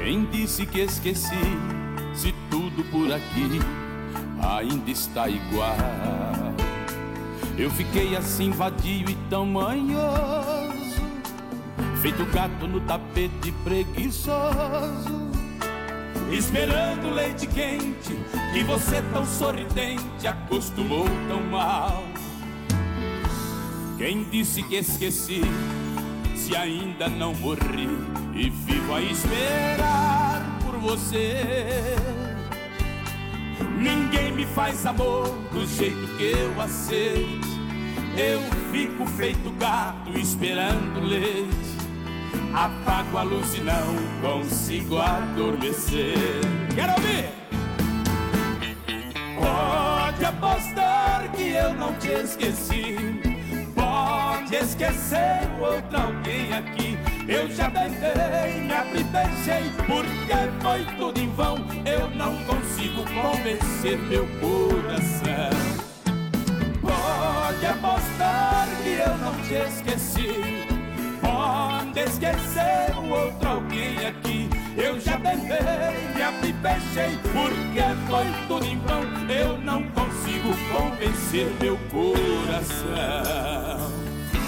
Quem disse que esqueci, se tudo por aqui ainda está igual? Eu fiquei assim vadio e tão manhoso, feito gato no tapete preguiçoso, esperando leite quente que você tão sorridente acostumou tão mal. Quem disse que esqueci, se ainda não morri e vivo a esperar por você? Ninguém me faz amor do jeito que eu aceito. Eu fico feito gato esperando leite. Apago a luz e não consigo adormecer. Quero ouvir! Pode apostar que eu não te esqueci. Pode esquecer o outro alguém aqui. Eu já tentei, me abri, beijei, porque foi tudo em vão. Eu não consigo convencer meu coração. Pode apostar que eu não te esqueci. Pode esquecer o outro alguém aqui. Eu já tentei, me abri, beijei, porque foi tudo em vão. Eu não consigo convencer meu coração.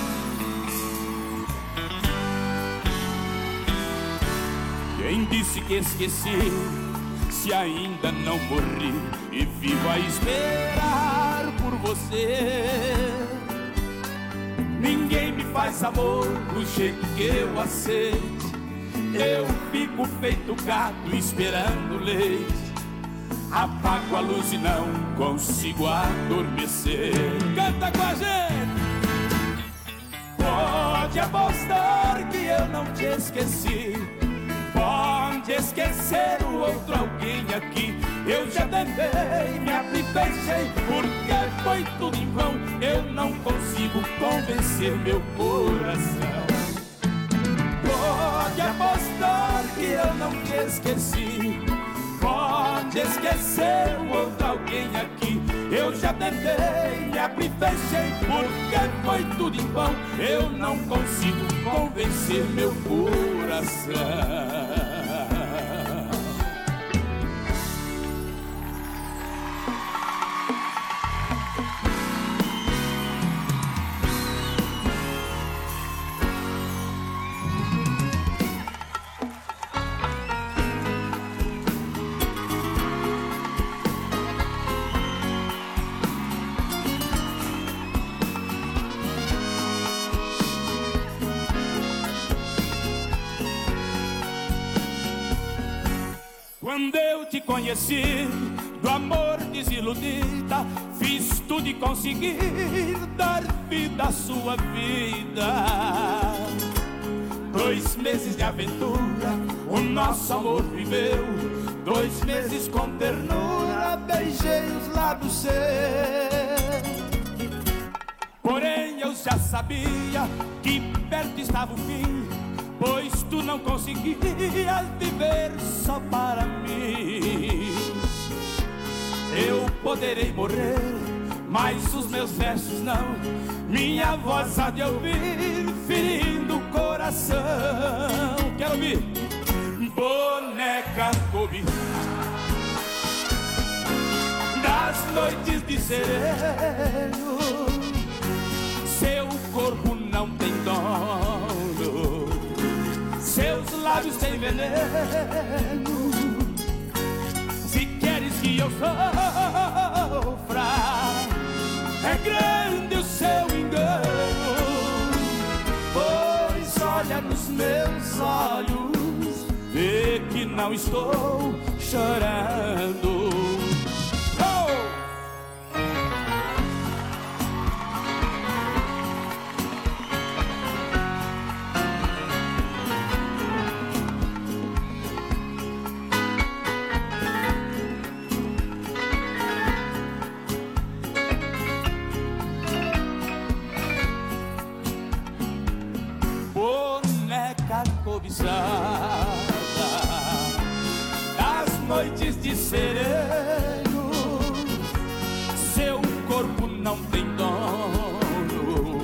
Quem disse que esqueci, se ainda não morri e vivo a esperar por você? Ninguém me faz amor do jeito que eu aceito. Eu fico feito gato esperando leite. Apago a luz e não consigo adormecer. Canta com a gente! Pode apostar que eu não te esqueci. Pode esquecer o outro alguém aqui. Eu já tentei, me abri, beijei, porque foi tudo em vão. Eu não consigo convencer meu coração. Pode apostar que eu não te esqueci. Pode esquecer o outro alguém aqui. Eu já tentei, me abri, fechei, porque foi tudo em vão. Eu não consigo convencer meu coração. Quando eu te conheci, do amor desiludida, fiz tudo e consegui dar vida à sua vida. 2 meses de aventura, o nosso amor viveu. 2 meses com ternura, beijei os lábios seus. Porém eu já sabia que perto estava o fim, pois tu não conseguias viver só para mim. Eu poderei morrer, mas os meus versos não. Minha voz há de ouvir, ferindo o coração. Quero ouvir. Boneca cobiçada das noites de sereno, seu corpo não tem dono, seus lábios têm veneno. Se queres que eu sofra, é grande o seu engano. Pois olha nos meus olhos, vê que não estou chorando. Cobiçada das noites de sereno, seu corpo não tem dono,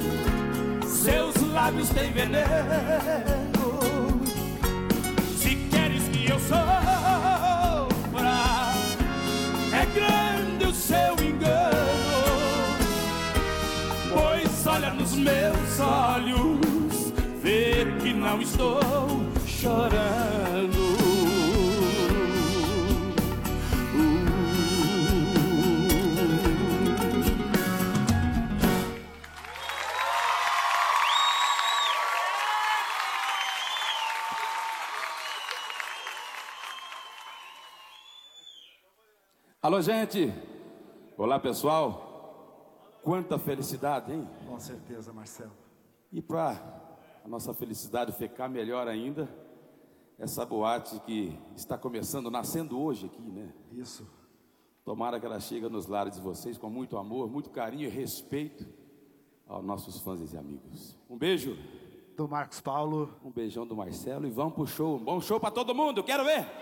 seus lábios têm veneno. Se queres que eu sofra, não estou chorando. Alô, gente! Olá, pessoal! Quanta felicidade, hein? Com certeza, Marcelo. E para a nossa felicidade ficar melhor ainda, essa boate que está começando, nascendo hoje aqui, né? Isso. Tomara que ela chegue nos lares de vocês com muito amor, muito carinho e respeito aos nossos fãs e amigos. Um beijo Do Marcos Paulo. um beijão do Marcelo e vamos pro show. Um bom show para todo mundo, quero ver!